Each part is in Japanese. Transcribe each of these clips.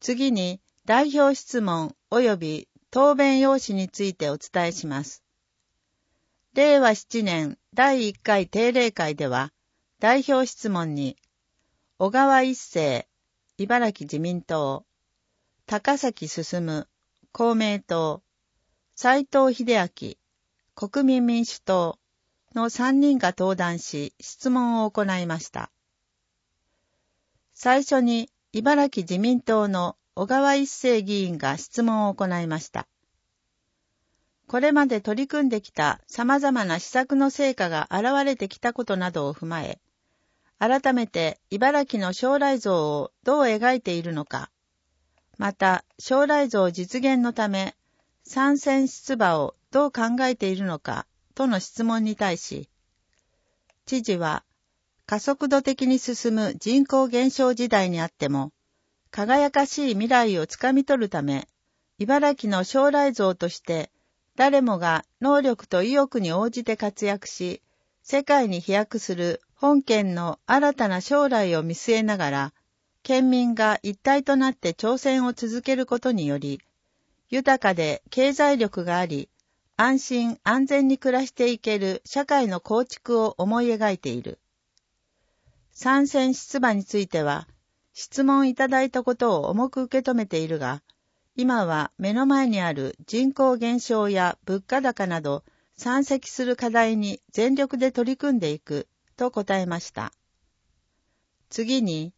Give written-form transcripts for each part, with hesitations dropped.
次に代表質問及び答弁用紙についてお伝えします。令和7年第1回定例会では、代表質問に、小川一生、茨城自民党、高崎進、公明党、斉藤秀明、国民民主党の3人が登壇し、質問を行いました。最初に、茨城自民党の小川一生議員が質問を行いました。これまで取り組んできた様々な施策の成果が現れてきたことなどを踏まえ、改めて茨城の将来像をどう描いているのか、また将来像実現のため参戦出馬をどう考えているのかとの質問に対し、知事は加速度的に進む人口減少時代にあっても、輝かしい未来をつかみ取るため、茨城の将来像として誰もが能力と意欲に応じて活躍し、世界に飛躍する本県の新たな将来を見据えながら、県民が一体となって挑戦を続けることにより、豊かで経済力があり、安心安全に暮らしていける社会の構築を思い描いている。参戦出馬については、質問いただいたことを重く受け止めているが、今は目の前にある人口減少や物価高など山積する課題に全力で取り組んでいくと答えました。次に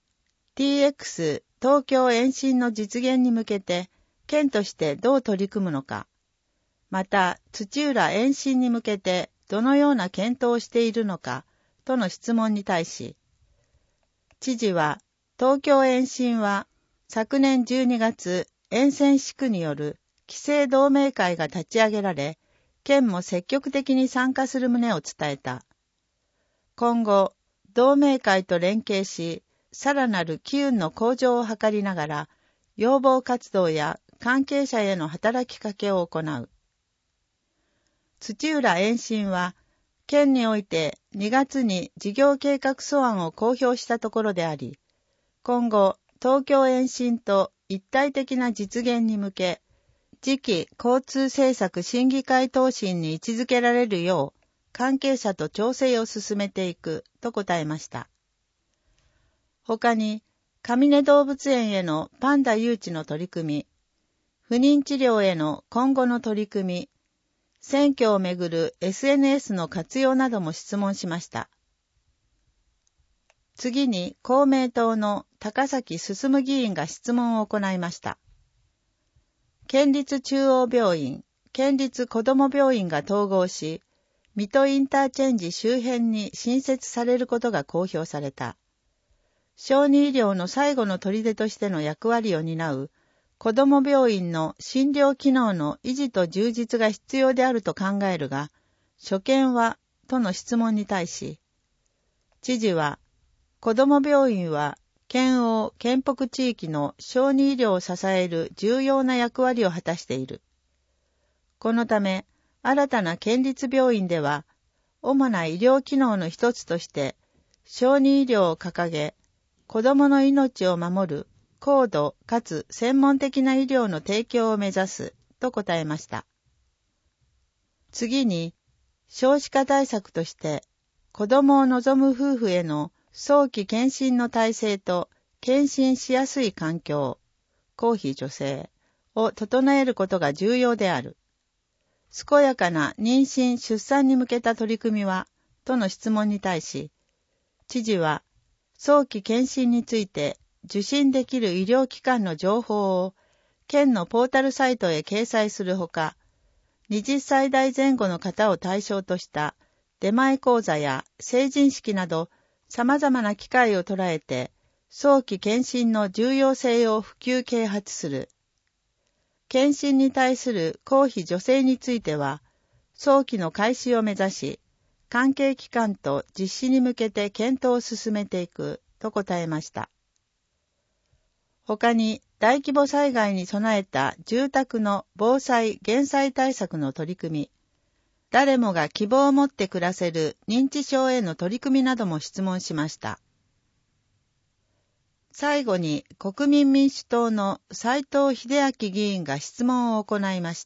TX 東京延伸の実現に向けて県としてどう取り組むのか、また土浦延伸に向けてどのような検討をしているのかとの質問に対し、知事は東京延伸は昨年12月、沿線市区による期成同盟会が立ち上げられ、県も積極的に参加する旨を伝えた。今後、同盟会と連携し、さらなる機運の向上を図りながら、要望活動や関係者への働きかけを行う。土浦延伸は、県において2月に事業計画素案を公表したところであり、今後、東京延伸と一体的な実現に向け、次期交通政策審議会答申に位置づけられるよう、関係者と調整を進めていくと答えました。他に、上根動物園へのパンダ誘致の取り組み、不妊治療への今後の取り組み、選挙をめぐる SNS の活用なども質問しました。次に公明党の高崎進議員が質問を行いました。県立中央病院、県立子ども病院が統合し、水戸インターチェンジ周辺に新設されることが公表された。小児医療の最後の砦としての役割を担う子ども病院の診療機能の維持と充実が必要であると考えるが、所見はとの質問に対し、知事は、子ども病院は県央・県北地域の小児医療を支える重要な役割を果たしている。このため、新たな県立病院では、主な医療機能の一つとして、小児医療を掲げ、子どもの命を守る高度かつ専門的な医療の提供を目指すと答えました。次に、少子化対策として、子どもを望む夫婦への早期検診の体制と検診しやすい環境、公費助成を整えることが重要である。健やかな妊娠・出産に向けた取り組みは、との質問に対し、知事は早期検診について受診できる医療機関の情報を県のポータルサイトへ掲載するほか、20歳代前後の方を対象とした出前講座や成人式など様々な機会を捉えて、早期検診の重要性を普及啓発する。検診に対する公費助成については、早期の開始を目指し、関係機関と実施に向けて検討を進めていくと答えました。他に、大規模災害に備えた住宅の防災・減災対策の取り組み、誰もが希望を持って暮らせる認知症への取り組みなども質問しました。 最後に国民民主党の斉藤秀明議員が質問を行いました。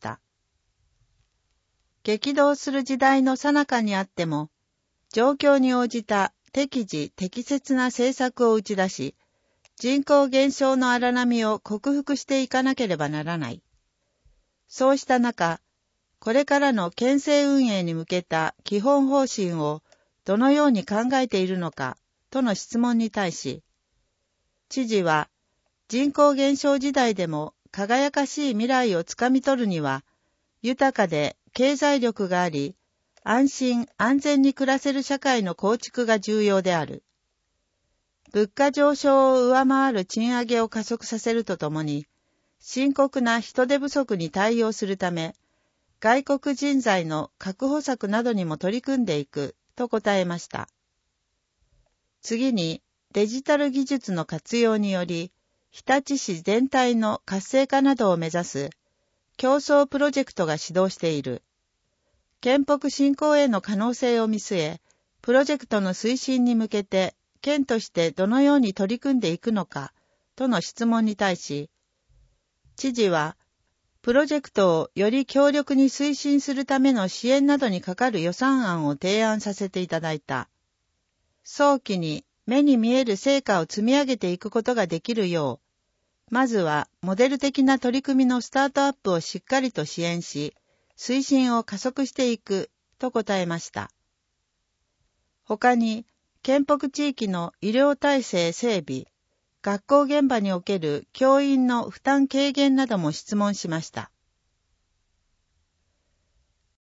激動する時代の最中にあっても、状況に応じた適時適切な政策を打ち出し、人口減少の荒波を克服していかなければならない。そうした中、これからの県政運営に向けた基本方針をどのように考えているのかとの質問に対し、知事は人口減少時代でも輝かしい未来をつかみ取るには、豊かで経済力があり、安心安全に暮らせる社会の構築が重要である。物価上昇を上回る賃上げを加速させるとともに、深刻な人手不足に対応するため、外国人材の確保策などにも取り組んでいくと答えました。次に、デジタル技術の活用により、日立市全体の活性化などを目指す競争プロジェクトが始動している。県北振興への可能性を見据え、プロジェクトの推進に向けて、県としてどのように取り組んでいくのか、との質問に対し、知事は、プロジェクトをより強力に推進するための支援などにかかる予算案を提案させていただいた。早期に目に見える成果を積み上げていくことができるよう、まずはモデル的な取り組みのスタートアップをしっかりと支援し、推進を加速していくと答えました。他に、県北地域の医療体制整備、学校現場における教員の負担軽減なども質問しました。